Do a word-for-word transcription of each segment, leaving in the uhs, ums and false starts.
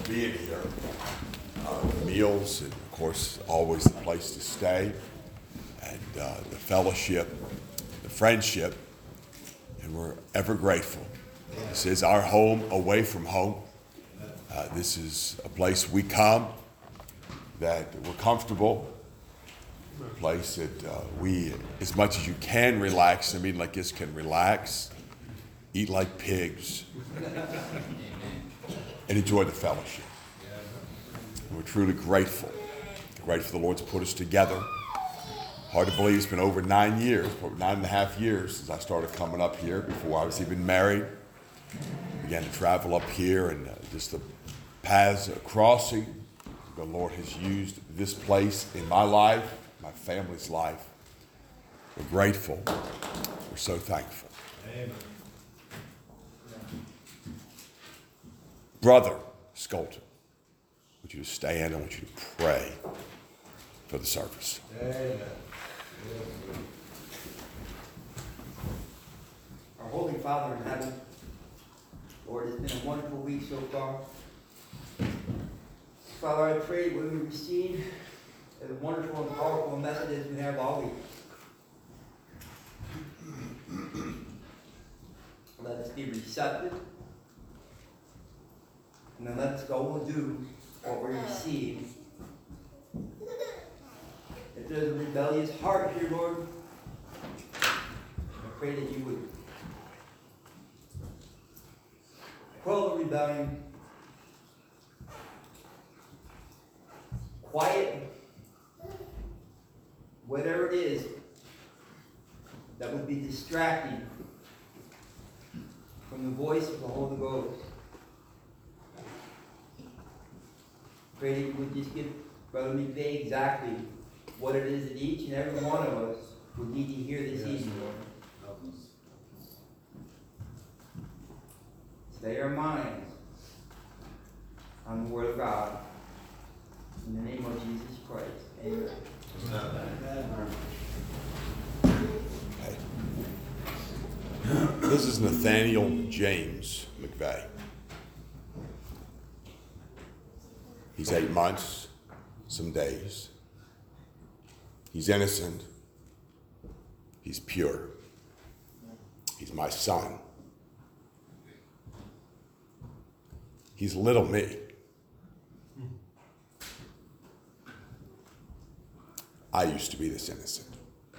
being here. Uh, meals, and of course, always the place to stay, and uh, the fellowship, the friendship, and we're ever grateful. This is our home away from home. Uh, this is a place we come that we're comfortable, a place that uh, we, as much as you can relax, I mean like this, can relax, eat like pigs, and enjoy the fellowship. We're truly grateful. Grateful the Lord's put us together. Hard to believe it's been over nine years, probably nine and a half years since I started coming up here before I was even married. Began to travel up here, and uh, just the paths crossing. The Lord has used this place in my life, my family's life. We're grateful. We're so thankful. Amen. Brother Skolton, I want you to stand. I want you to pray for the service. Amen. Our Holy Father in heaven, Lord, it's been a wonderful week so far. Father, I pray that we would receive the wonderful and powerful messages we have all week. Let us be receptive, and then let us go and do what we receive. If there's a rebellious heart here, Lord, I pray that you would quell the rebellion, quiet whatever it is that would be distracting from the voice of the Holy Ghost. Pray that you would just give Brother McVeigh exactly what it is that each and every one of us would need to hear this yes, evening, Lord. Stay our minds on the Word of God. In the name of Jesus Christ. Amen. Hey. This is Nathaniel James McVeigh. He's eight months, some days. He's innocent. He's pure. He's my son. He's little me. I used to be this innocent.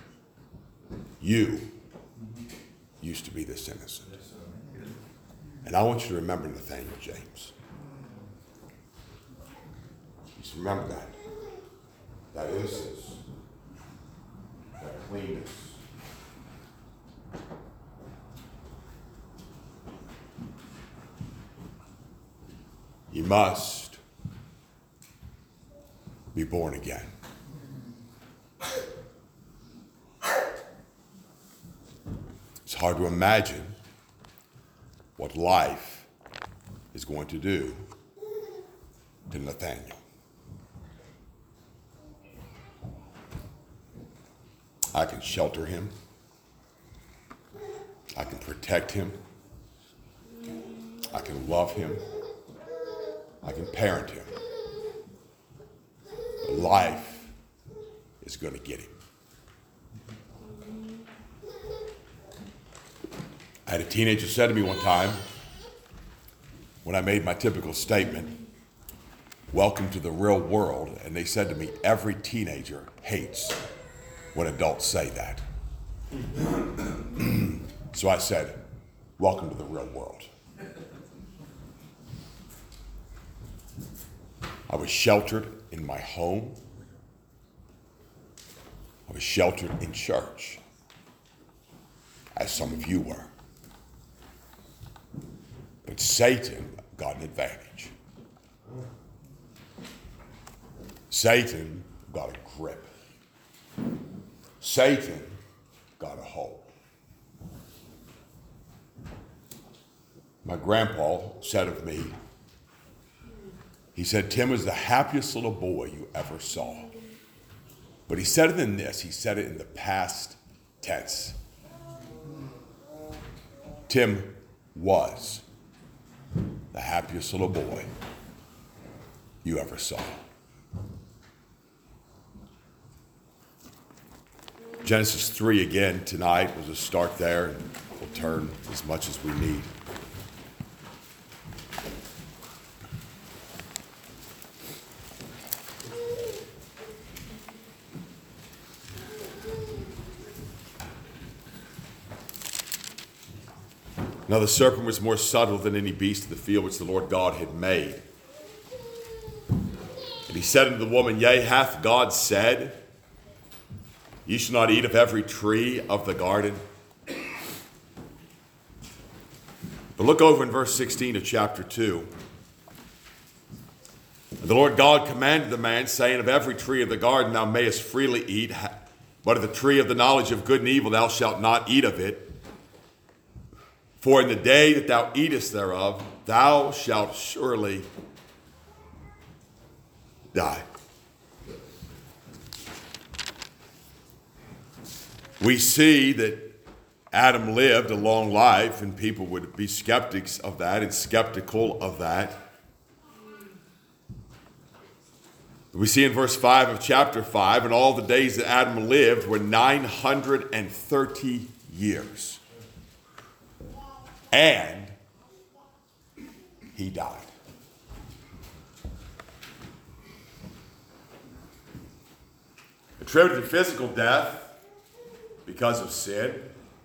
You used to be this innocent. And I want you to remember Nathaniel James. Just remember that. That innocence. That cleanness. You must be born again. It's hard to imagine what life is going to do to Nathaniel. I can shelter him. I can protect him. I can love him. I can parent him. But life is going to get him. I had a teenager said to me one time, when I made my typical statement, "Welcome to the real world," and they said to me, every teenager hates when adults say that. So I said, "Welcome to the real world." I was sheltered in my home. I was sheltered in church, as some of you were. But Satan got an advantage. Satan got a grip. Satan got a hold. My grandpa said of me, he said, "Tim was the happiest little boy you ever saw." But he said it in this, he said it in the past tense. Tim was the happiest little boy you ever saw. Genesis three again tonight. We'll just start there and we'll turn as much as we need. Now the serpent was more subtle than any beast of the field which the Lord God had made. And he said unto the woman, Yea, hath God said, Ye shall not eat of every tree of the garden? But look over in verse sixteen of chapter two. And the Lord God commanded the man, saying, Of every tree of the garden thou mayest freely eat, but of the tree of the knowledge of good and evil thou shalt not eat of it. For in the day that thou eatest thereof, thou shalt surely die. We see that Adam lived a long life, and people would be skeptics of that and skeptical of that. We see in verse five of chapter five, and all the days that Adam lived were nine hundred thirty years. And he died. Attributed to physical death because of sin.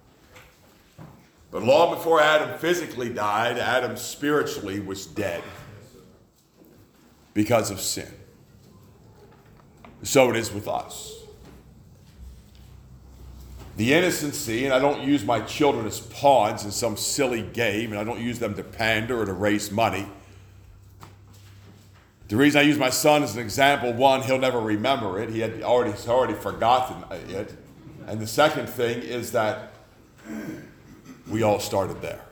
But long before Adam physically died, Adam spiritually was dead because of sin. So it is with us. The innocency, and I don't use my children as pawns in some silly game, and I don't use them to pander or to raise money. The reason I use my son as an example, one, he'll never remember it. He had already, he's already forgotten it. And the second thing is that we all started there.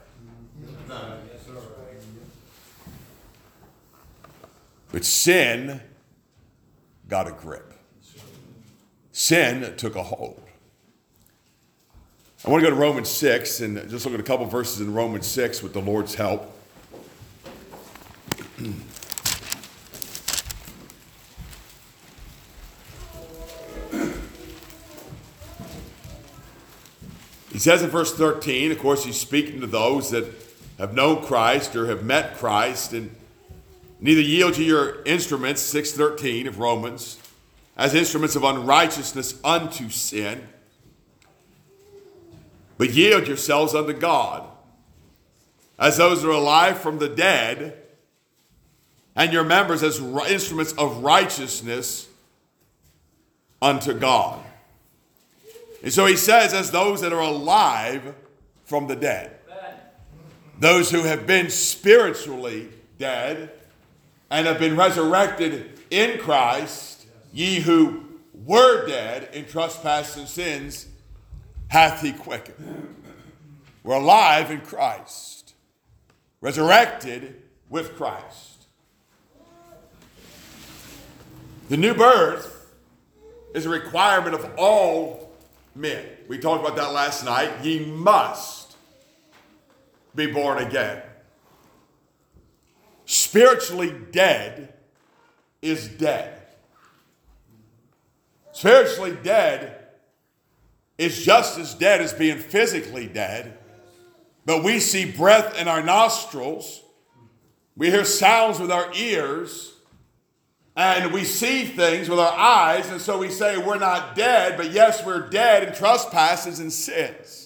But sin got a grip. Sin took a hold. I want to go to Romans six and just look at a couple verses in Romans six with the Lord's help. He says in verse thirteen, of course, he's speaking to those that have known Christ or have met Christ, and neither yield to your instruments, six thirteen of Romans, as instruments of unrighteousness unto sin, but yield yourselves unto God, as those that are alive from the dead, and your members as instruments of righteousness unto God. And so he says, as those that are alive from the dead, those who have been spiritually dead and have been resurrected in Christ, ye who were dead in trespasses and sins, hath he quickened. We're alive in Christ, resurrected with Christ. The new birth is a requirement of all men. We talked about that last night. Ye must be born again. Spiritually dead is dead. Spiritually dead is just as dead as being physically dead, but we see breath in our nostrils, we hear sounds with our ears, and we see things with our eyes, and so we say we're not dead, but yes, we're dead in trespasses and sins.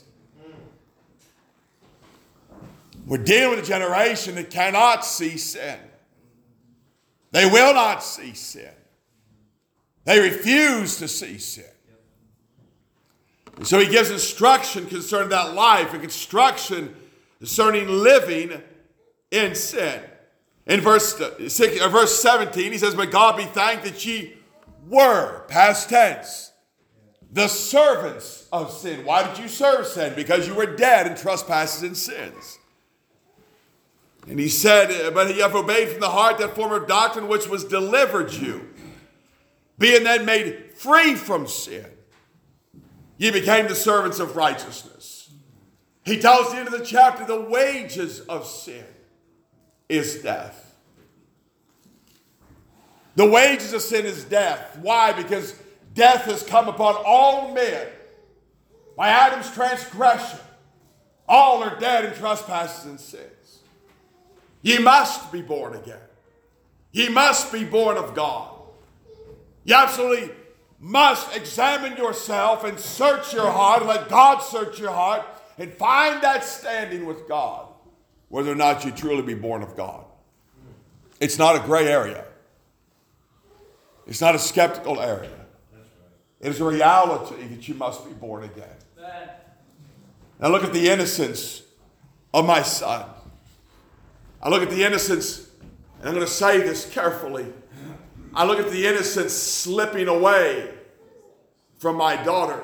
We're dealing with a generation that cannot see sin. They will not see sin. They refuse to see sin. And so he gives instruction concerning that life and instruction concerning living in sin. In verse, six, uh, verse seventeen, he says, But God be thanked that ye were, past tense, the servants of sin. Why did you serve sin? Because you were dead in trespasses and sins. And he said, But ye have obeyed from the heart that form of doctrine which was delivered you. Being then made free from sin, ye became the servants of righteousness. He tells you in the chapter, the wages of sin is death. The wages of sin is death. Why? Because death has come upon all men. By Adam's transgression, all are dead in trespasses and sins. Ye must be born again. Ye must be born of God. You absolutely must examine yourself and search your heart, and let God search your heart, and find that standing with God, whether or not you truly be born of God. It's not a gray area. It's not a skeptical area. It is a reality that you must be born again. Now look at the innocence of my son. I look at the innocence, and I'm going to say this carefully. I look at the innocence slipping away from my daughter.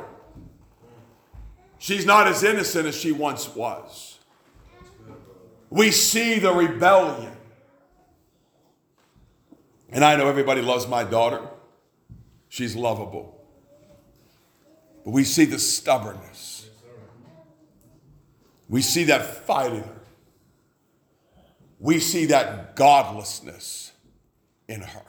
She's not as innocent as she once was. We see the rebellion. And I know everybody loves my daughter. She's lovable. But we see the stubbornness. We see that fight in her. We see that godlessness in her.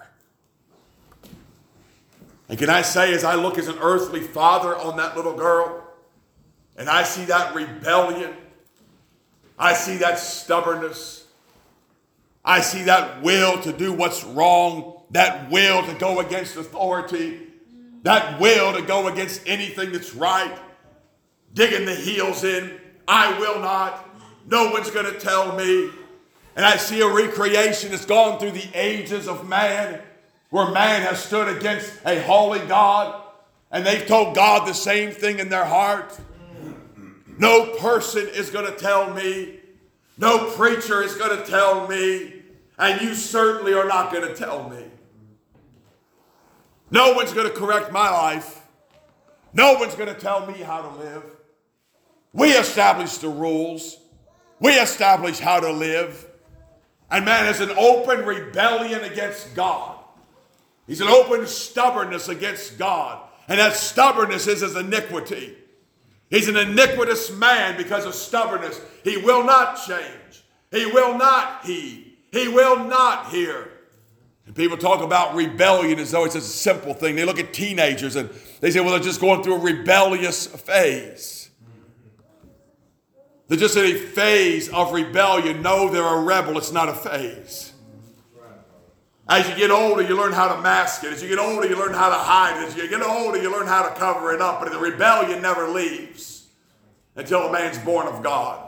And can I say, as I look as an earthly father on that little girl, and I see that rebellion, I see that stubbornness, I see that will to do what's wrong, that will to go against authority, that will to go against anything that's right, digging the heels in, I will not, no one's going to tell me. And I see a recreation that's gone through the ages of man, where man has stood against a holy God, and they've told God the same thing in their heart. No person is going to tell me. No preacher is going to tell me. And you certainly are not going to tell me. No one's going to correct my life. No one's going to tell me how to live. We establish the rules. We establish how to live. And man has an open rebellion against God. He's an open stubbornness against God. And that stubbornness is his iniquity. He's an iniquitous man because of stubbornness. He will not change. He will not heed. He will not hear. And people talk about rebellion as though it's a simple thing. They look at teenagers and they say, well, they're just going through a rebellious phase. They're just in a phase of rebellion. No, they're a rebel. It's not a phase. As you get older, you learn how to mask it. As you get older, you learn how to hide it. As you get older, you learn how to cover it up. But the rebellion never leaves until a man's born of God.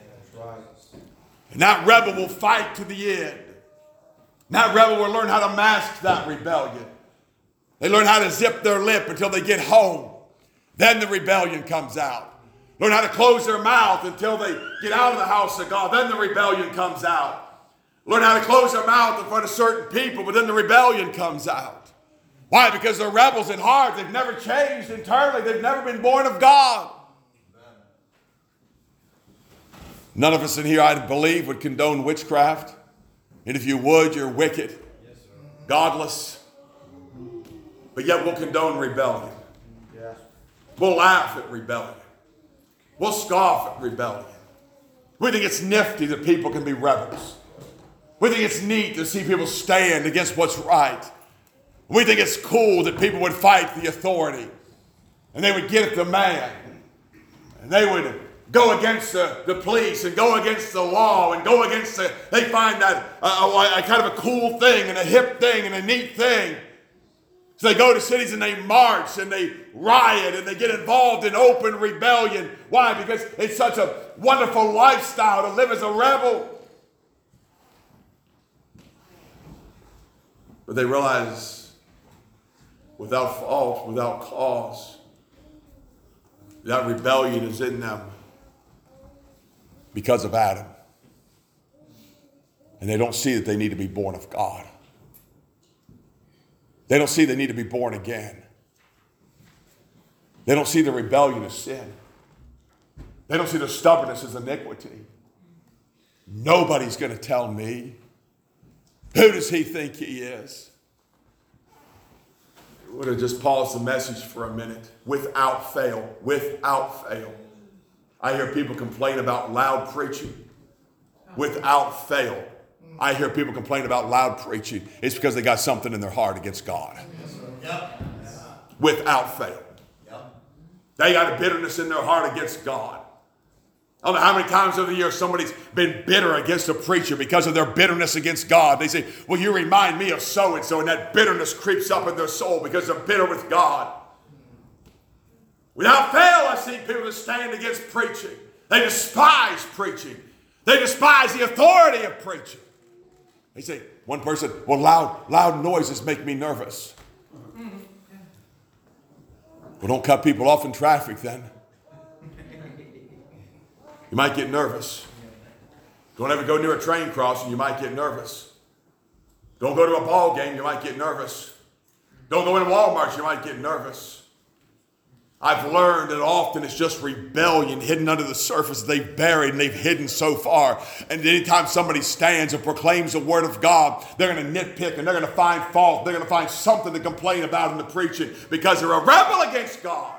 And that rebel will fight to the end. And that rebel will learn how to mask that rebellion. They learn how to zip their lip until they get home. Then the rebellion comes out. Learn how to close their mouth until they get out of the house of God. Then the rebellion comes out. Learn how to close their mouth in front of certain people, but then the rebellion comes out. Why? Because they're rebels in heart. They've never changed internally. They've never been born of God. None of us in here, I believe, would condone witchcraft. And if you would, you're wicked, godless. But yet we'll condone rebellion. We'll laugh at rebellion. We'll scoff at rebellion. We think it's nifty that people can be rebels. We think it's neat to see people stand against what's right. We think it's cool that people would fight the authority. And they would get at the man. And they would go against the, the police and go against the law and go against the, they find that uh, a, a kind of a cool thing and a hip thing and a neat thing. So they go to cities and they march and they riot and they get involved in open rebellion. Why? Because it's such a wonderful lifestyle to live as a rebel. But they realize without fault, without cause, that rebellion is in them because of Adam. And they don't see that they need to be born of God. They don't see they need to be born again. They don't see the rebellion as sin. They don't see the stubbornness as iniquity. Nobody's going to tell me. Who does he think he is? I would have just paused the message for a minute. Without fail. Without fail. I hear people complain about loud preaching. Without fail. I hear people complain about loud preaching. It's because they got something in their heart against God. Yep. Without fail. Yep. They got a bitterness in their heart against God. I don't know how many times over the year somebody's been bitter against a preacher because of their bitterness against God. They say, well, you remind me of so-and-so, and that bitterness creeps up in their soul because they're bitter with God. Without fail, I've seen people that stand against preaching. They despise preaching. They despise the authority of preaching. They say, one person, well, loud, loud noises make me nervous. Well, don't cut people off in traffic then. You might get nervous. Don't ever go near a train crossing, you might get nervous. Don't go to a ball game, you might get nervous. Don't go into Walmart, you might get nervous. I've learned that often it's just rebellion hidden under the surface that they've buried and they've hidden so far. And anytime somebody stands and proclaims the word of God, they're going to nitpick and they're going to find fault. They're going to find something to complain about in the preaching because they're a rebel against God.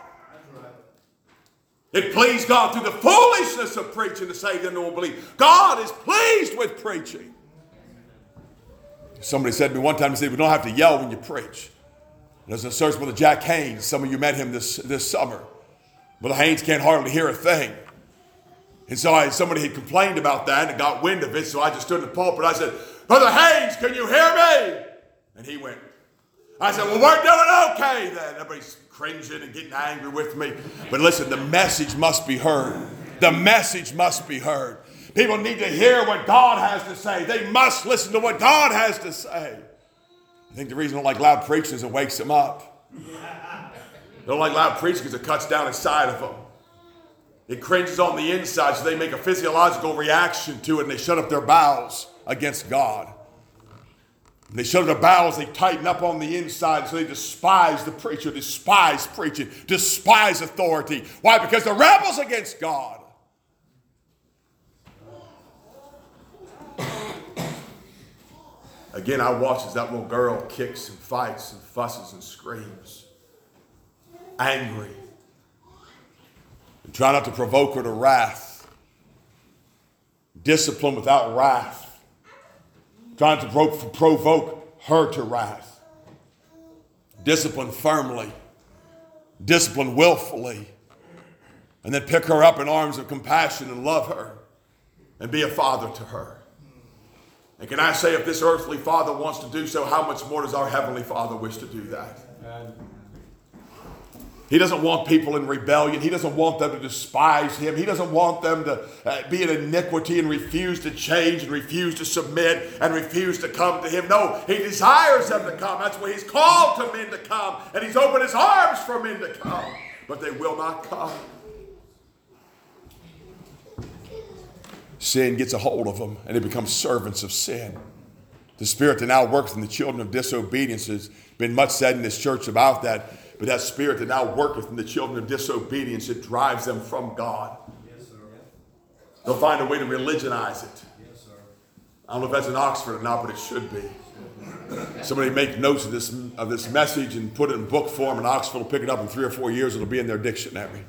It pleased God through the foolishness of preaching to save them who will believe. God is pleased with preaching. Somebody said to me one time, he said, we don't have to yell when you preach. There's a service with Jack Haynes. Some of you met him this, this summer. Brother Haynes can't hardly hear a thing. And so I, somebody had complained about that and got wind of it, so I just stood in the pulpit. I said, Brother Haynes, can you hear me? And he went. I said, well, we're doing okay then. Everybody's cringing and getting angry with me. But listen, the message must be heard. The message must be heard. People need to hear what God has to say. They must listen to what God has to say. I think the reason I don't like loud preaching is it wakes them up. They don't like loud preaching because it cuts down inside of them. It cringes on the inside, so they make a physiological reaction to it, and they shut up their bowels against God. When they shut up their bowels, they tighten up on the inside, so they despise the preacher, despise preaching, despise authority. Why? Because they're rebels against God. Again, I watch as that little girl kicks and fights and fusses and screams. Angry. And try not to provoke her to wrath. Discipline without wrath. Trying to pro- provoke her to wrath. Discipline firmly. Discipline willfully. And then pick her up in arms of compassion and love her. And be a father to her. And can I say, if this earthly father wants to do so, how much more does our heavenly Father wish to do that? Amen. He doesn't want people in rebellion. He doesn't want them to despise him. He doesn't want them to uh, be in iniquity and refuse to change and refuse to submit and refuse to come to him. No, he desires them to come. That's why he's called to men to come. And he's opened his arms for men to come. But they will not come. Sin gets a hold of them, and they become servants of sin. The spirit that now works in the children of disobedience has been much said in this church about that, but that spirit that now worketh in the children of disobedience, it drives them from God. Yes, sir. They'll find a way to religionize it. Yes, sir. I don't know if that's in Oxford or not, but it should be. Somebody make notes of this, of this message and put it in book form, and Oxford will pick it up in three or four years. It'll be in their dictionary.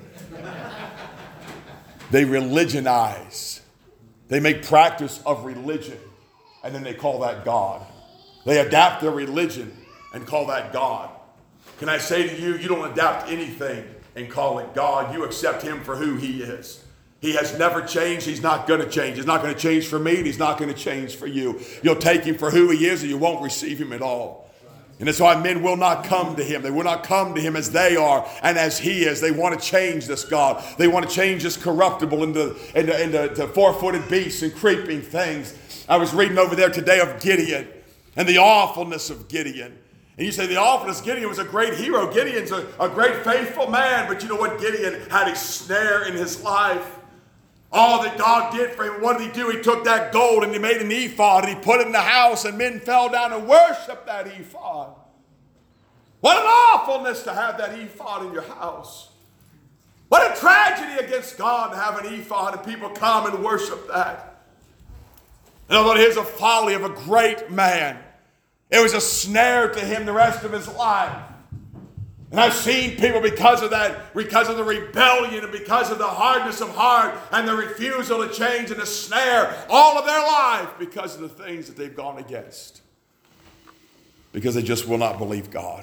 They religionize. They make practice of religion, and then they call that God. They adapt their religion and call that God. Can I say to you, you don't adapt anything and call it God. You accept him for who he is. He has never changed. He's not going to change. He's not going to change for me, and he's not going to change for you. You'll take him for who he is, or you won't receive him at all. And that's why men will not come to him. They will not come to him as they are and as he is. They want to change this God. They want to change this corruptible into, into, into, into four-footed beasts and creeping things. I was reading over there today of Gideon and the awfulness of Gideon. And you say the awfulness, Gideon was a great hero. Gideon's a, a great faithful man. But you know what? Gideon had a snare in his life. All that God did for him, what did he do? He took that gold and he made an ephod and he put it in the house, and men fell down and worshiped that ephod. What an awfulness to have that ephod in your house. What a tragedy against God to have an ephod and people come and worship that. And although here's a folly of a great man, it was a snare to him the rest of his life. And I've seen people because of that, because of the rebellion and because of the hardness of heart and the refusal to change and the snare all of their life because of the things that they've gone against. Because they just will not believe God.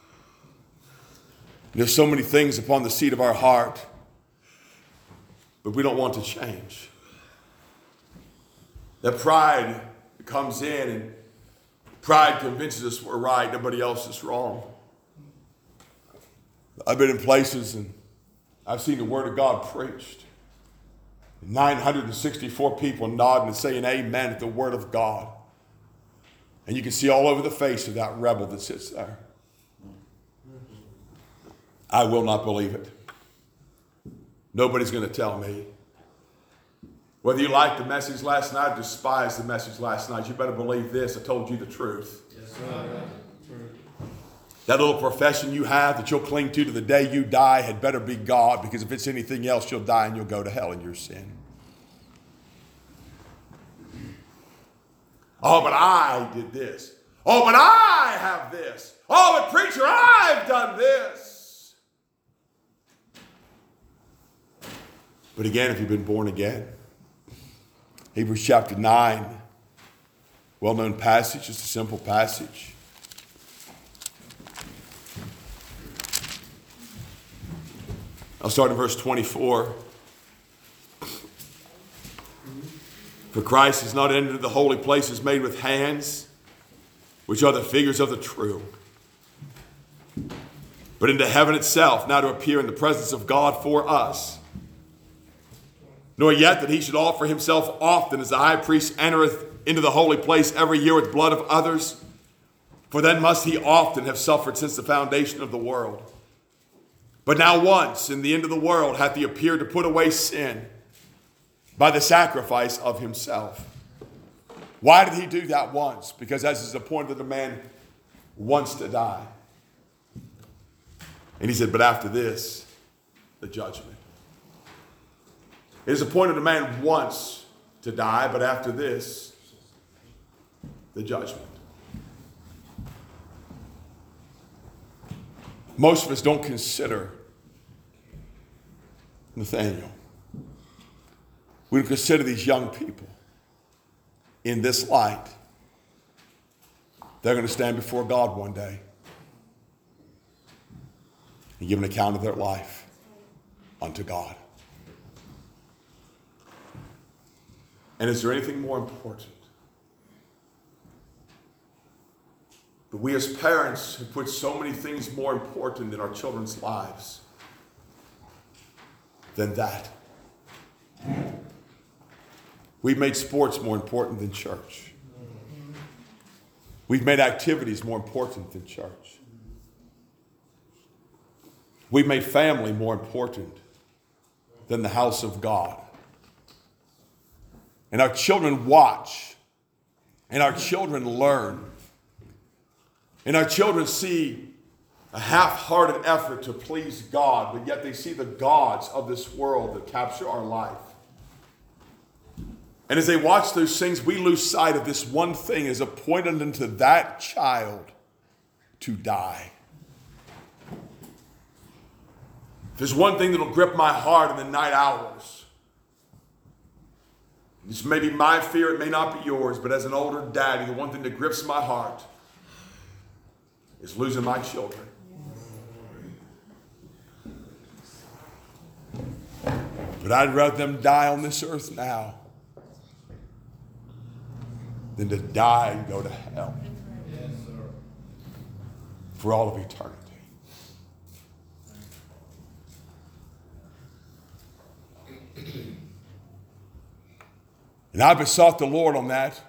There's so many things upon the seat of our heart, but we don't want to change. That pride comes in and pride convinces us we're right, nobody else is wrong. I've been in places and I've seen the Word of God preached. nine hundred sixty-four people nodding and saying amen at the Word of God. And you can see all over the face of that rebel that sits there. I will not believe it. Nobody's going to tell me. Whether you liked the message last night or despised the message last night, you better believe this. I told you the truth. Yes, sir. That little profession you have that you'll cling to to the day you die had better be God, because if it's anything else, you'll die and you'll go to hell in your sin. Oh, but I did this. Oh, but I have this. Oh, but preacher, I've done this. But again, if you've been born again, Hebrews chapter nine, well-known passage, just a simple passage. I'll start in verse twenty-four. For Christ has not entered the holy places made with hands, which are the figures of the true, but into heaven itself, now to appear in the presence of God for us. Nor yet that he should offer himself often, as the high priest entereth into the holy place every year with blood of others. For then must he often have suffered since the foundation of the world. But now once, in the end of the world, hath he appeared to put away sin by the sacrifice of himself. Why did he do that once? Because as is appointed that a man wants to die. And he said, but after this, the judgment. It is appointed a man once to die, but after this, the judgment. Most of us don't consider Nathaniel. We don't consider these young people in this light. They're going to stand before God one day and give an account of their life unto God. And is there anything more important? But we as parents have put so many things more important in our children's lives than that. We've made sports more important than church. We've made activities more important than church. We've made family more important than the house of God. And our children watch, and our children learn, and our children see a half-hearted effort to please God, but yet they see the gods of this world that capture our life. And as they watch those things, we lose sight of this one thing as appointed unto that child to die. If there's one thing that'll grip my heart in the night hours, this may be my fear, it may not be yours, but as an older daddy, the one thing that grips my heart is losing my children. But I'd rather them die on this earth now than to die and go to hell for all of eternity. And I besought the Lord on that.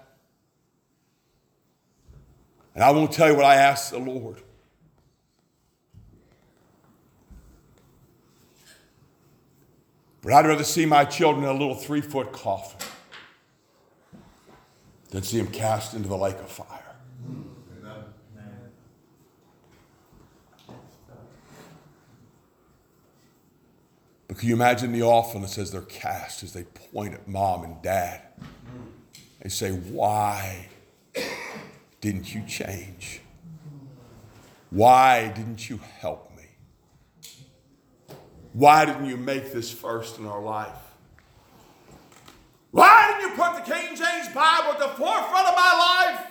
And I won't tell you what I asked the Lord. But I'd rather see my children in a little three-foot coffin than see them cast into the lake of fire. But can you imagine the awfulness as they're cast, as they point at mom and dad? They say, why didn't you change? Why didn't you help me? Why didn't you make this first in our life? Why didn't you put the King James Bible at the forefront of my life?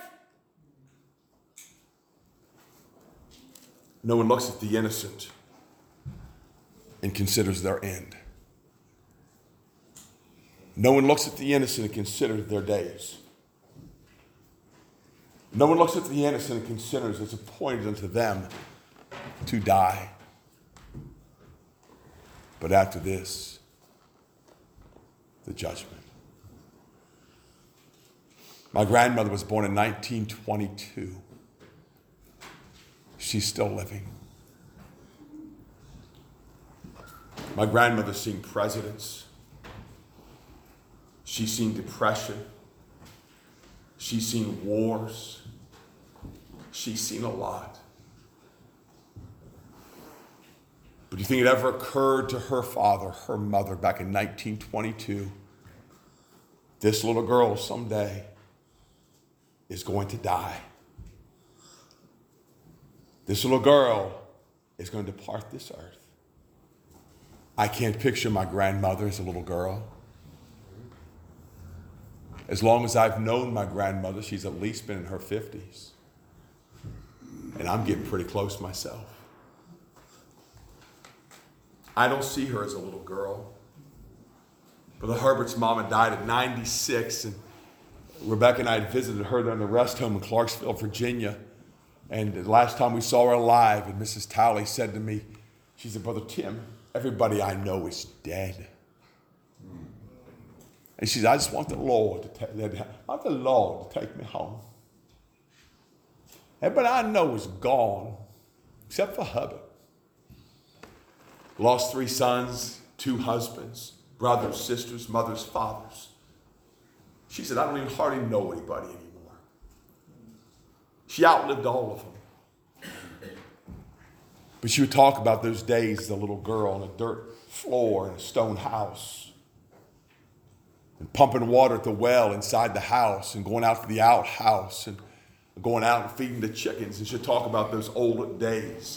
No one looks at the innocent and considers their end. No one looks at the innocent and considers their days. No one looks at the innocent and considers it's appointed unto them to die. But after this, the judgment. My grandmother was born in nineteen twenty-two. She's still living. My grandmother's seen presidents. She's seen depression. She's seen wars. She's seen a lot. But do you think it ever occurred to her father, her mother, back in nineteen twenty-two, this little girl someday is going to die? This little girl is going to depart this earth. I can't picture my grandmother as a little girl. As long as I've known my grandmother, she's at least been in her fifties. And I'm getting pretty close myself. I don't see her as a little girl. Brother Herbert's mama died at ninety-six, and Rebecca and I had visited her there in the rest home in Clarksville, Virginia. And the last time we saw her alive, and Missus Towley said to me, she said, Brother Tim, everybody I know is dead. And she said, I just want the Lord to take, I want the Lord to take me home. Everybody I know is gone, except for Hubbard. Lost three sons, two husbands, brothers, sisters, mothers, fathers. She said, I don't even hardly know anybody anymore. She outlived all of them. But she would talk about those days as a little girl on a dirt floor in a stone house, and pumping water at the well inside the house, and going out to the outhouse, and going out and feeding the chickens. And she'd talk about those old days.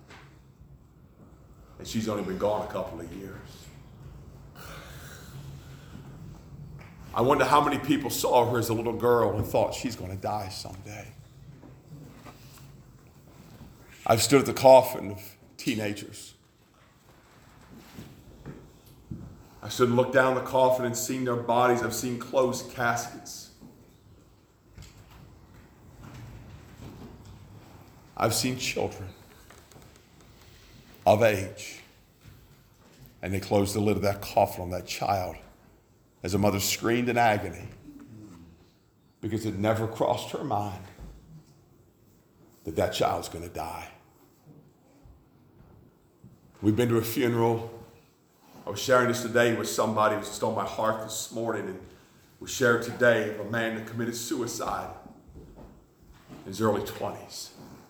And she's only been gone a couple of years. I wonder how many people saw her as a little girl and thought she's going to die someday. I've stood at the coffin of teenagers. I stood and looked down the coffin and seen their bodies. I've seen closed caskets. I've seen children of age, and they closed the lid of that coffin on that child as a mother screamed in agony because it never crossed her mind that that child's going to die. We've been to a funeral. I was sharing this today with somebody. It was just on my heart this morning, and we shared today of a man that committed suicide in his early twenties.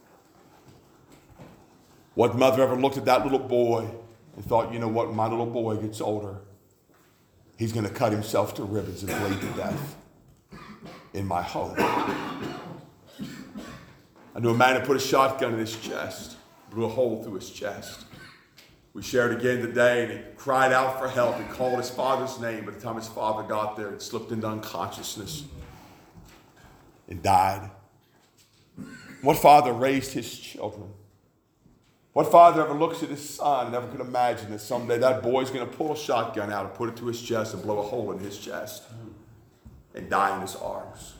What mother ever looked at that little boy and thought, you know what, when my little boy gets older, he's going to cut himself to ribbons and bleed to death in my home. I knew a man that put a shotgun in his chest, blew a hole through his chest. We shared again today, and he cried out for help. He called his father's name. By the time his father got there, he slipped into unconsciousness and died. What father raised his children? What father ever looks at his son and ever could imagine that someday that boy's going to pull a shotgun out and put it to his chest and blow a hole in his chest and die in his arms?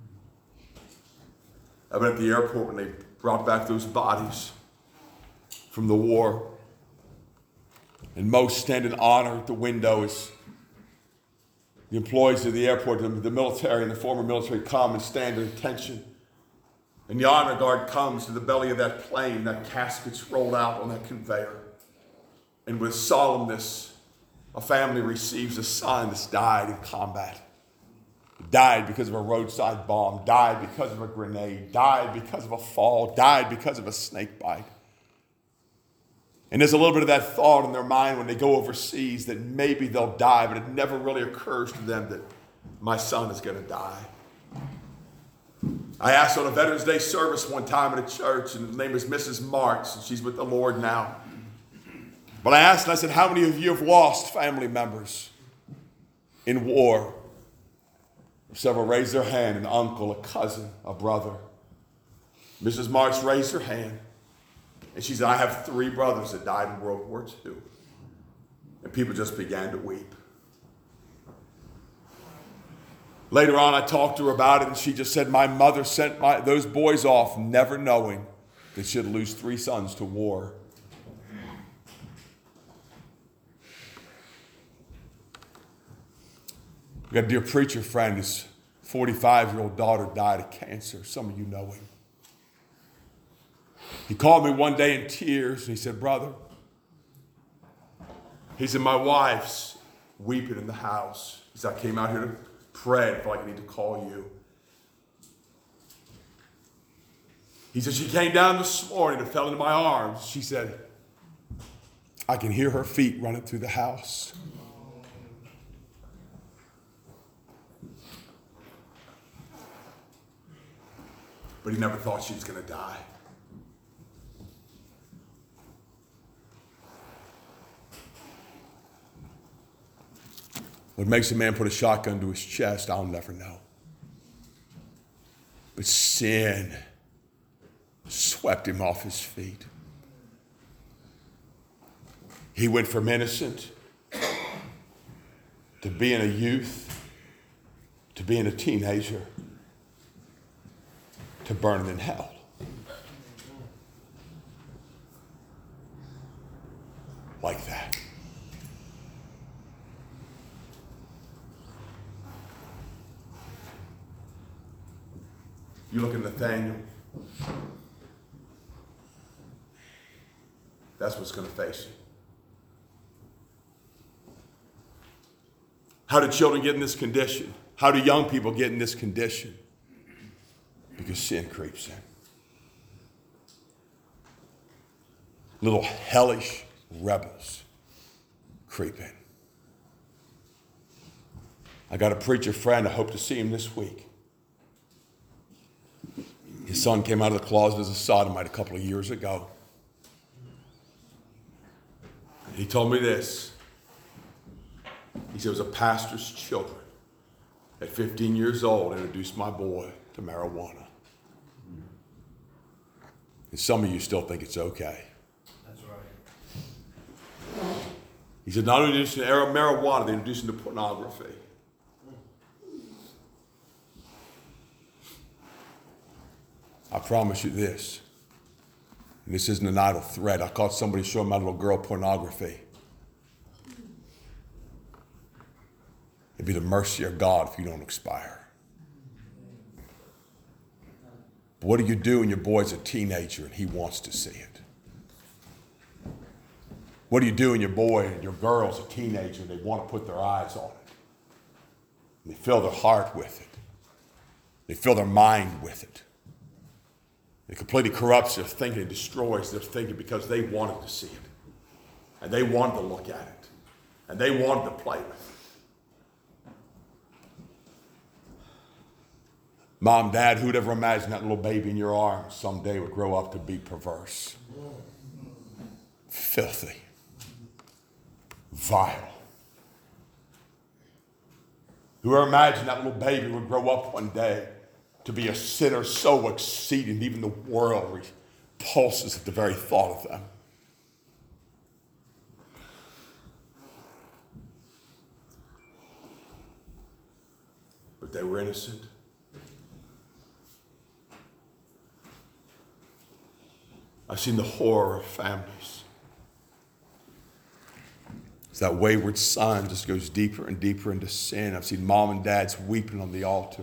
I've been at the airport when they brought back those bodies from the war. And most stand in honor at the window as the employees of the airport, the, the military and the former military come and stand at attention. And the honor guard comes to the belly of that plane, that casket's rolled out on that conveyor. And with solemnness, a family receives a son that's died in combat. Died because of a roadside bomb, died because of a grenade, died because of a fall, died because of a snake bite. And there's a little bit of that thought in their mind when they go overseas that maybe they'll die, but it never really occurs to them that my son is going to die. I asked on a Veterans Day service one time at a church, and her name is Missus Marks, and she's with the Lord now. But I asked, and I said, how many of you have lost family members in war? Several raised their hand, an uncle, a cousin, a brother. Missus March raised her hand, and she said, I have three brothers that died in World War Two. And people just began to weep. Later on, I talked to her about it, and she just said, my mother sent my, those boys off never knowing that she'd lose three sons to war. We got a dear preacher friend, his forty-five-year-old daughter died of cancer. Some of you know him. He called me one day in tears, and he said, brother, he said, my wife's weeping in the house. He said, I came out here to pray. I feel like I need to call you. He said, she came down this morning and fell into my arms. She said, I can hear her feet running through the house. But he never thought she was going to die. What makes a man put a shotgun to his chest, I'll never know. But sin swept him off his feet. He went from innocent to being a youth, to being a teenager, to burning in hell. Like that. You look at Nathaniel. That's what's going to face you. How do children get in this condition? How do young people get in this condition? Because sin creeps in. Little hellish rebels creep in. I got a preacher friend. I hope to see him this week. His son came out of the closet as a sodomite a couple of years ago. He told me this. He said it was a pastor's children at fifteen years old introduced my boy to marijuana. And some of you still think it's okay. That's right. He said not only introduced him to marijuana, they introduced him to pornography. I promise you this, and this isn't an idle threat. I caught somebody showing my little girl pornography. It'd be the mercy of God if you don't expire. But what do you do when your boy's a teenager and he wants to see it? What do you do when your boy and your girl's a teenager and they want to put their eyes on it? And they fill their heart with it. They fill their mind with it. It completely corrupts their thinking and destroys their thinking because they wanted to see it. And they wanted to look at it. And they wanted to play with it. Mom, Dad, who'd ever imagine that little baby in your arms someday would grow up to be perverse? Filthy. Vile. Whoever imagined that little baby would grow up one day to be a sinner so exceeding, even the world repulses at the very thought of them. But they were innocent. I've seen the horror of families. As that wayward son just goes deeper and deeper into sin. I've seen mom and dads weeping on the altar.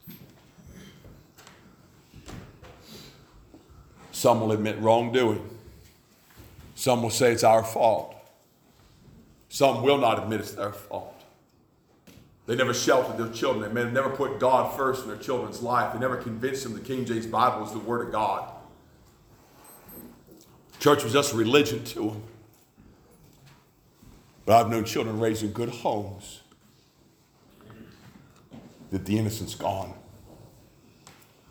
Some will admit wrongdoing. Some will say it's our fault. Some will not admit it's their fault. They never sheltered their children. They never put God first in their children's life. They never convinced them the King James Bible is the Word of God. Church was just a religion to them. But I've known children raised in good homes that the innocence gone.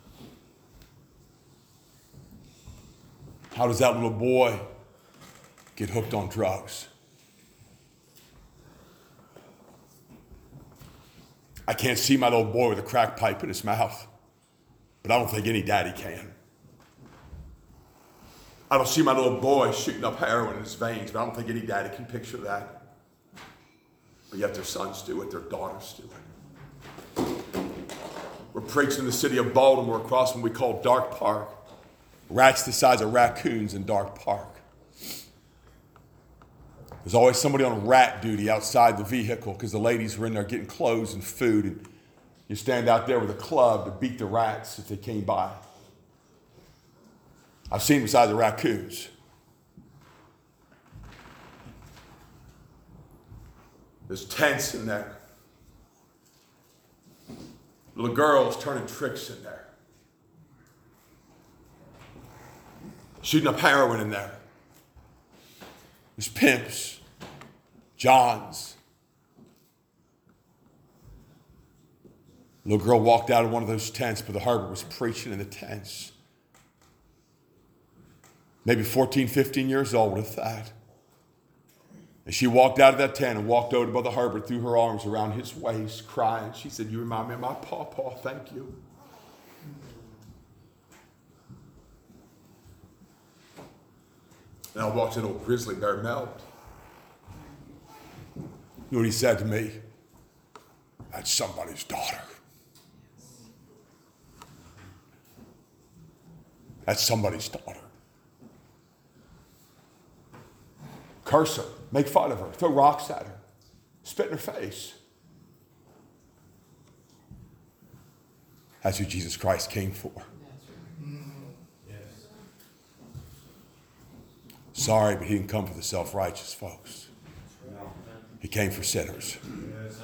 How does that little boy get hooked on drugs. I can't see my little boy with a crack pipe in his mouth, but I don't think any daddy can. I don't see my little boy shooting up heroin in his veins, but I don't think any daddy can picture that. But yet their sons do it, their daughters do it. We're preaching in the city of Baltimore across what we call Dark Park. Rats the size of raccoons in Dark Park. There's always somebody on rat duty outside the vehicle because the ladies were in there getting clothes and food, and you stand out there with a club to beat the rats if they came by. I've seen them beside the raccoons. There's tents in there. Little girls turning tricks in there. Shooting up heroin in there. There's pimps, Johns. Little girl walked out of one of those tents, but the Herbert was preaching in the tents. Maybe fourteen, fifteen years old, if that. And she walked out of that tent and walked over to Brother Herbert, threw her arms around his waist, crying. She said, "You remind me of my pawpaw, thank you." And I watched an old grizzly bear melt. You know what he said to me? "That's somebody's daughter. That's somebody's daughter." Curse her, make fun of her, throw rocks at her, spit in her face. That's who Jesus Christ came for. Yes. Sorry, but he didn't come for the self-righteous folks. He came for sinners. Yes.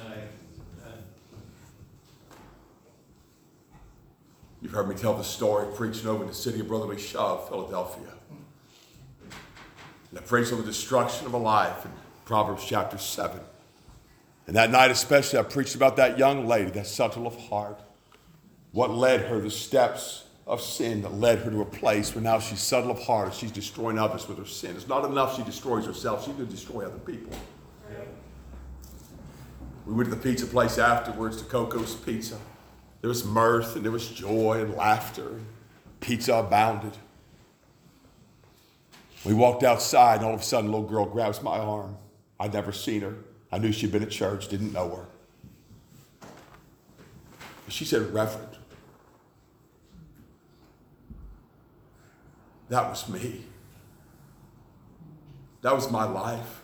You've heard me tell the story preaching over in the city of Brotherly Shove, Philadelphia. And I preached on the destruction of a life in Proverbs chapter seven. And that night especially, I preached about that young lady, that subtle of heart. What led her, the steps of sin that led her to a place where now she's subtle of heart and she's destroying others with her sin. It's not enough she destroys herself, she's going to destroy other people. We went to the pizza place afterwards, to Coco's Pizza. There was mirth and there was joy and laughter. Pizza abounded. We walked outside and all of a sudden a little girl grabs my arm. I'd never seen her. I knew she'd been at church, didn't know her. She said, "Reverend." That was me. That was my life.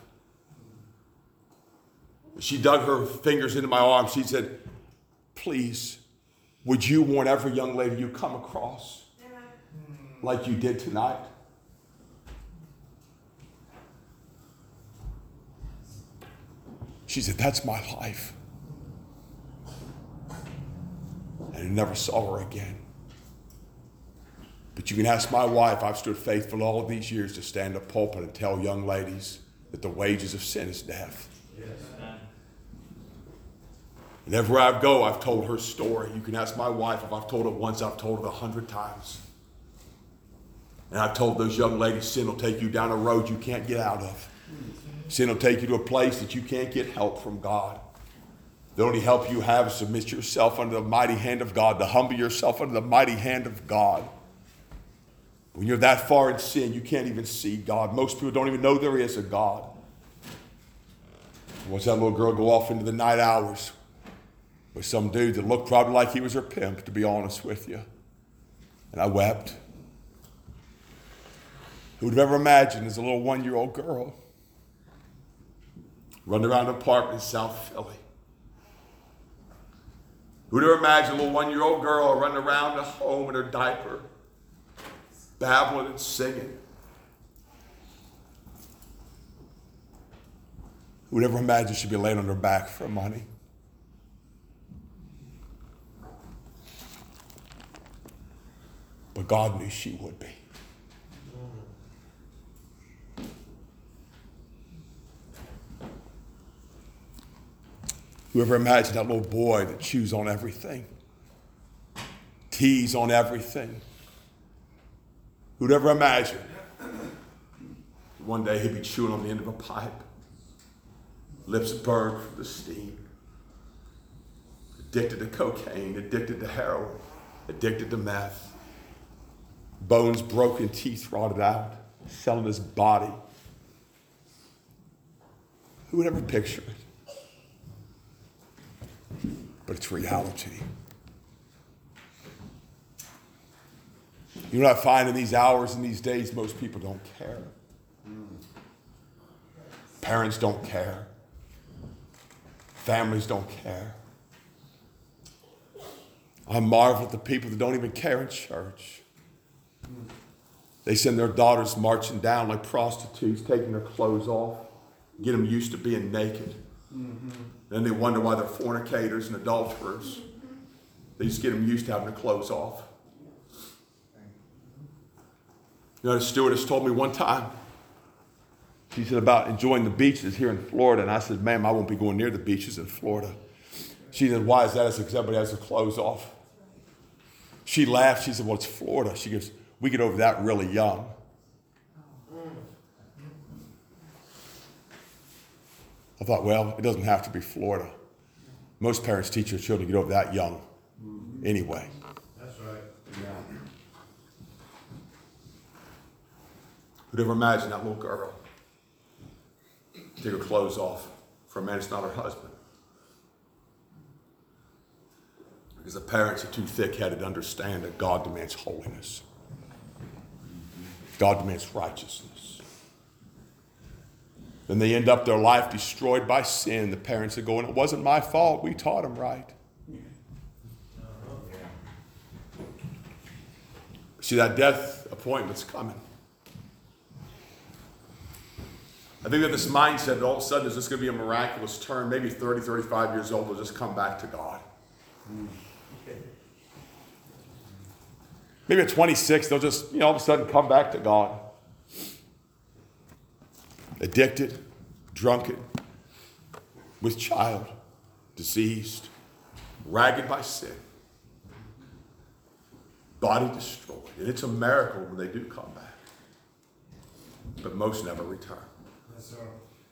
She dug her fingers into my arm. She said, "Please, would you warn every young lady you come across like you did tonight?" She said, "That's my life." And I never saw her again. But you can ask my wife, I've stood faithful all of these years to stand up pulpit and tell young ladies that the wages of sin is death. Yes. And everywhere I go, I've told her story. You can ask my wife, if I've told it once, I've told it a hundred times. And I've told those young ladies, sin will take you down a road you can't get out of. Sin will take you to a place that you can't get help from God. The only help you have is to submit yourself under the mighty hand of God, to humble yourself under the mighty hand of God. When you're that far in sin, you can't even see God. Most people don't even know there is a God. Watch that little girl go off into the night hours with some dude that looked probably like he was her pimp, to be honest with you. And I wept. Who would have ever imagined as a little one-year-old girl running around an apartment in South Philly? Who would ever imagine a little one-year-old girl running around a home in her diaper, babbling and singing? Who would ever imagine she'd be laying on her back for money? But God knew she would be. Whoever imagined that little boy that chews on everything, tease on everything? Who'd ever imagine One day he'd be chewing on the end of a pipe, lips burned from the steam, addicted to cocaine, addicted to heroin, addicted to meth, bones broken, teeth rotted out, selling his body. Who would ever picture it? But it's reality. You know what I find in these hours and these days? Most people don't care. Parents don't care. Families don't care. I marvel at the people that don't even care in church. They send their daughters marching down like prostitutes, taking their clothes off, get them used to being naked. Mm-hmm. Then they wonder why they're fornicators and adulterers. They just get them used to having their clothes off. You know, the stewardess told me one time, she said about enjoying the beaches here in Florida. And I said, ma'am, I won't be going near the beaches in Florida. She said, why is that? I said, because everybody has their clothes off. She laughed. She said, well, it's Florida. She goes, we get over that really young. I thought, well, it doesn't have to be Florida. Most parents teach their children to get over that young anyway. That's right. Yeah. Who'd ever imagine that little girl take her clothes off for a man that's not her husband? Because the parents are too thick-headed to understand that God demands holiness. God demands righteousness. Then they end up their life destroyed by sin. The parents are going, it wasn't my fault. We taught them right. See, that death appointment's coming. I think that this mindset that all of a sudden is just going to be a miraculous turn. Maybe thirty, thirty-five years old, they'll just come back to God. Maybe at twenty-six, they'll just, you know, all of a sudden come back to God. Addicted, drunken, with child, diseased, ragged by sin, body destroyed. And it's a miracle when they do come back. But most never return. Yes, sir.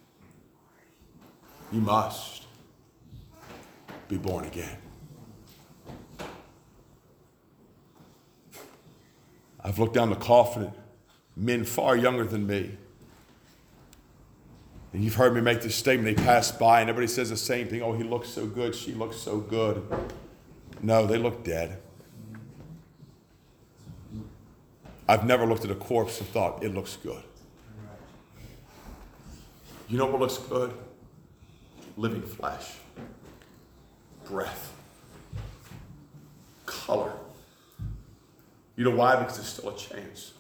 You must be born again. I've looked down the coffin at men far younger than me. And you've heard me make this statement. They pass by and everybody says the same thing. Oh, he looks so good. She looks so good. No, they look dead. I've never looked at a corpse and thought, it looks good. You know what looks good? Living flesh, breath, color. You know why? Because there's still a chance.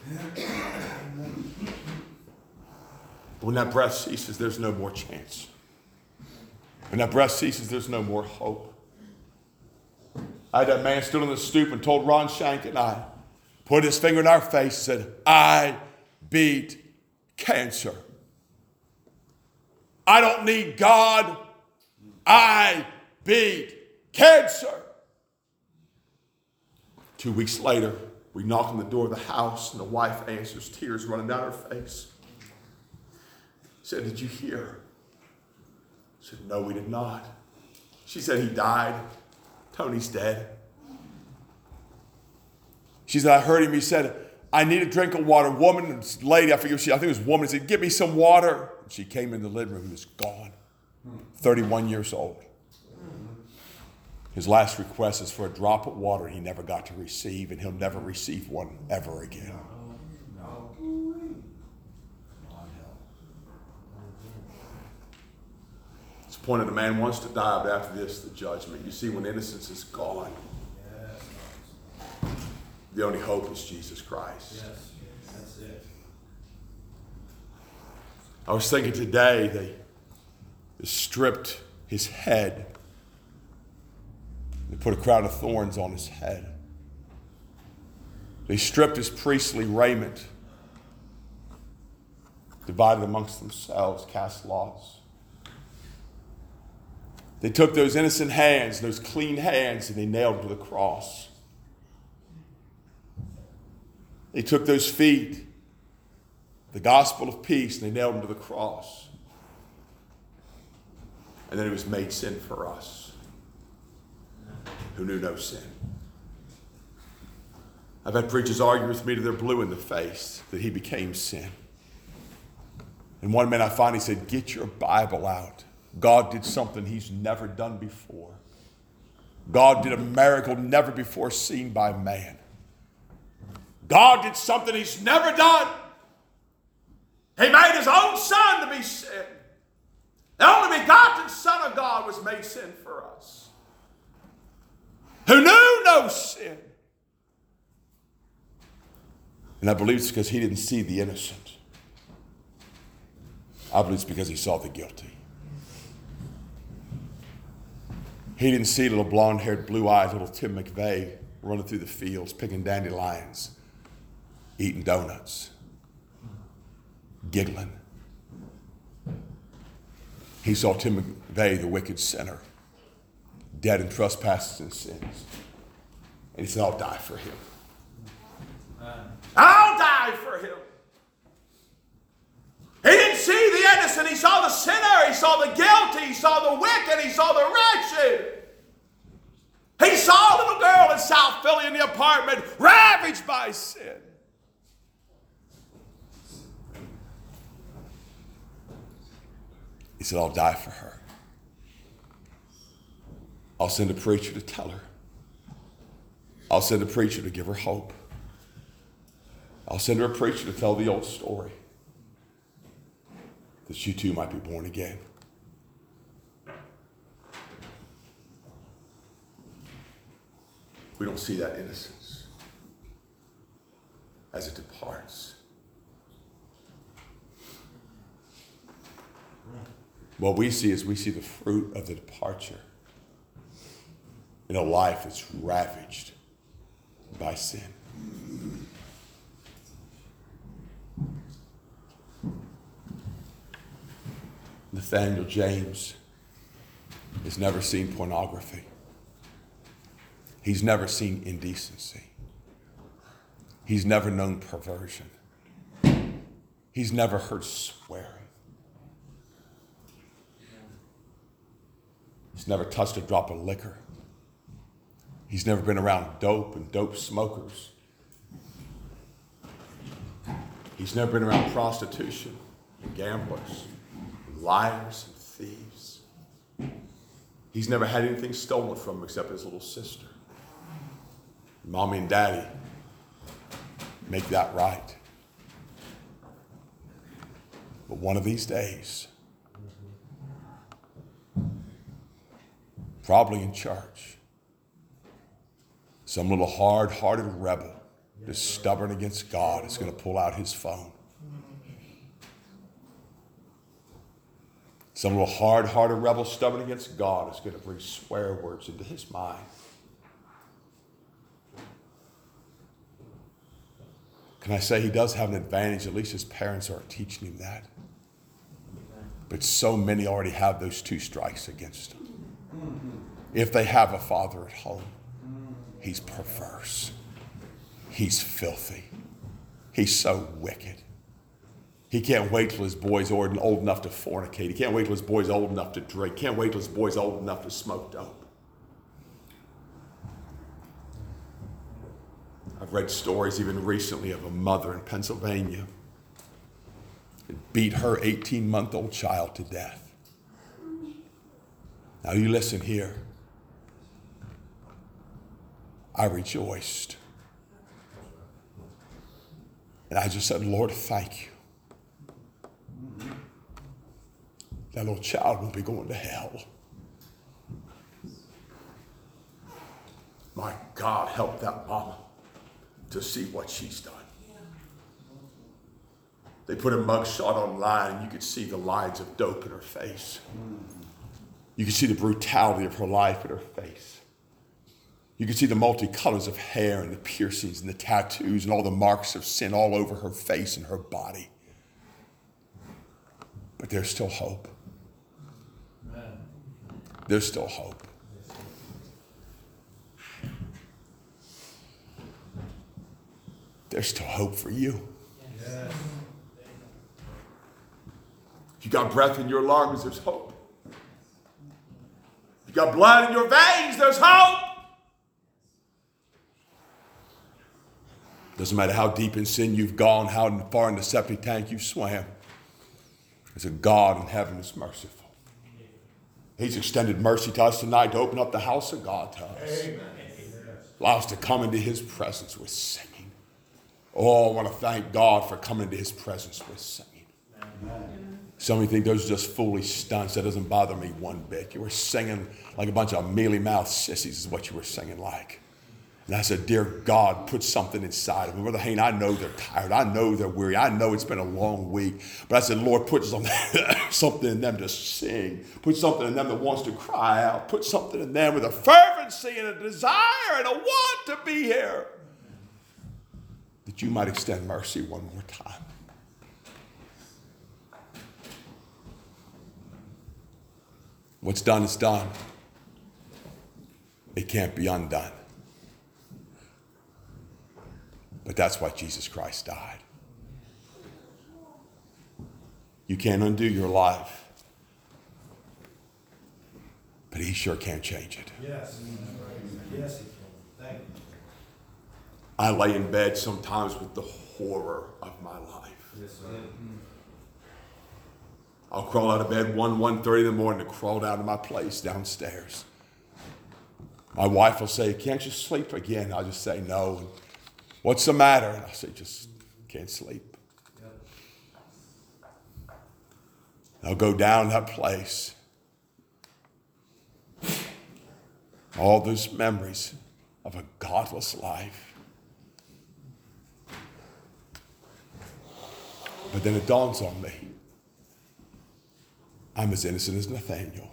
When that breath ceases, there's no more chance. When that breath ceases, there's no more hope. I had that man stood on the stoop and told Ron Shank and I, put his finger in our face and said, I beat cancer. I don't need God. I beat cancer. Two weeks later, we knock on the door of the house and the wife answers, tears running down her face. Said, did you hear? I said, no, we did not. She said, he died. Tony's dead. She said, I heard him. He said, I need a drink of water. Woman, lady, I forget, she, I think it was a woman, said, give me some water. She came in the living room. He was gone. thirty-one years old. His last request is for a drop of water he never got to receive, and he'll never receive one ever again. It's the point of the man wants to die, but after this, the judgment. You see, when innocence is gone, the only hope is Jesus Christ. Yes, that's it. I was thinking today, they, they stripped his head. They put a crown of thorns on his head. They stripped his priestly raiment, divided amongst themselves, cast lots. They took those innocent hands, those clean hands, and they nailed them to the cross. They took those feet the gospel of peace, and they nailed him to the cross. And then he was made sin for us, who knew no sin. I've had preachers argue with me till they're blue in the face that he became sin. And one man I finally said, get your Bible out. God did something he's never done before. God did a miracle never before seen by man. God did something he's never done. He made his own son to be sin. The only begotten Son of God was made sin for us, who knew no sin. And I believe it's because he didn't see the innocent. I believe it's because he saw the guilty. He didn't see little blonde-haired, blue-eyed little Tim McVeigh running through the fields, picking dandelions, eating donuts, giggling. He saw Tim McVeigh, the wicked sinner, dead in trespasses and sins. And he said, I'll die for him. I'll die for him. He didn't see the innocent. He saw the sinner. He saw the guilty. He saw the wicked. He saw the wretched. He saw a little girl in South Philly in the apartment ravaged by sin. He said, I'll die for her. I'll send a preacher to tell her. I'll send a preacher to give her hope. I'll send her a preacher to tell the old story, that she too might be born again. We don't see that innocence as it departs. What we see is we see the fruit of the departure in a life that's ravaged by sin. Nathaniel James has never seen pornography. He's never seen indecency. He's never known perversion. He's never heard swearing. He's never touched a drop of liquor. He's never been around dope and dope smokers. He's never been around prostitution and gamblers, and liars and thieves. He's never had anything stolen from him except his little sister. Mommy and daddy make that right. But one of these days, probably in church, some little hard-hearted rebel that's stubborn against God is going to pull out his phone. Some little hard-hearted rebel stubborn against God is going to bring swear words into his mind. Can I say he does have an advantage? At least his parents aren't teaching him that. But so many already have those two strikes against them. If they have a father at home, he's perverse. He's filthy. He's so wicked. He can't wait till his boy's old enough to fornicate. He can't wait till his boy's old enough to drink. Can't wait till his boy's old enough to smoke dope. I've read stories even recently of a mother in Pennsylvania that beat her eighteen-month-old child to death. Now you listen here. I rejoiced. And I just said, Lord, thank you. That little child will be going to hell. My God, help that mama to see what she's done. They put a mugshot online and you could see the lines of dope in her face. You could see the brutality of her life in her face. You could see the multicolors of hair and the piercings and the tattoos and all the marks of sin all over her face and her body. But there's still hope. There's still hope. There's still hope for you. you got breath in your lungs, there's hope. You got blood in your veins, there's hope. Doesn't matter how deep in sin you've gone, how far in the septic tank you've swam. There's a God in heaven that's merciful. He's extended mercy to us tonight to open up the house of God to us. Amen. Allow us to come into his presence with singing. Oh, I want to thank God for coming into his presence with singing. Some of you think those are just foolish stunts. That doesn't bother me one bit. You were singing like a bunch of mealy-mouthed sissies is what you were singing like. And I said, dear God, put something inside of them. Brother Hayne, I know they're tired. I know they're weary. I know it's been a long week. But I said, Lord, put something, something in them to sing. Put something in them that wants to cry out. Put something in them with a fervency and a desire and a want to be here. That you might extend mercy one more time. What's done is done. It can't be undone. But that's why Jesus Christ died. You can't undo your life, but he sure can change it. Yes. Yes, he can. Thank you. I lay in bed sometimes with the horror of my life. Yes, sir. I'll crawl out of bed one, one thirty in the morning to crawl down to my place downstairs. My wife will say, can't you sleep again? I'll just say no. What's the matter? And I'll say, just can't sleep. I'll go down that place. All those memories of a godless life. But then it dawns on me, I'm as innocent as Nathaniel.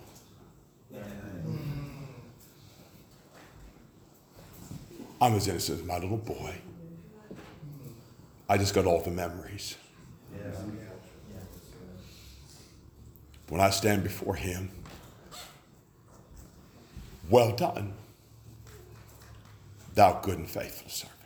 I'm as innocent as my little boy. I just got all the memories. Yes. When I stand before him, well done, thou good and faithful servant.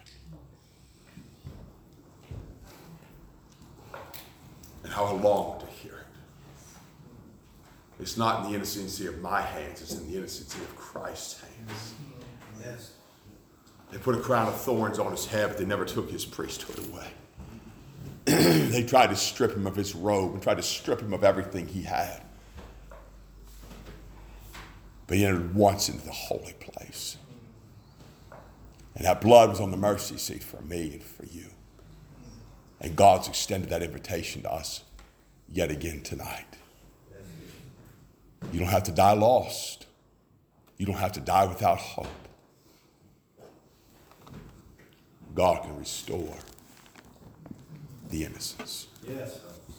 And how I long to hear it. It's not in the innocency of my hands, it's in the innocency of Christ's hands. Yes. They put a crown of thorns on his head, but they never took his priesthood away. They tried to strip him of his robe and tried to strip him of everything he had. But he entered once into the holy place. And that blood was on the mercy seat for me and for you. And God's extended that invitation to us yet again tonight. You don't have to die lost. You don't have to die without hope. God can restore the innocence. Yes, sir.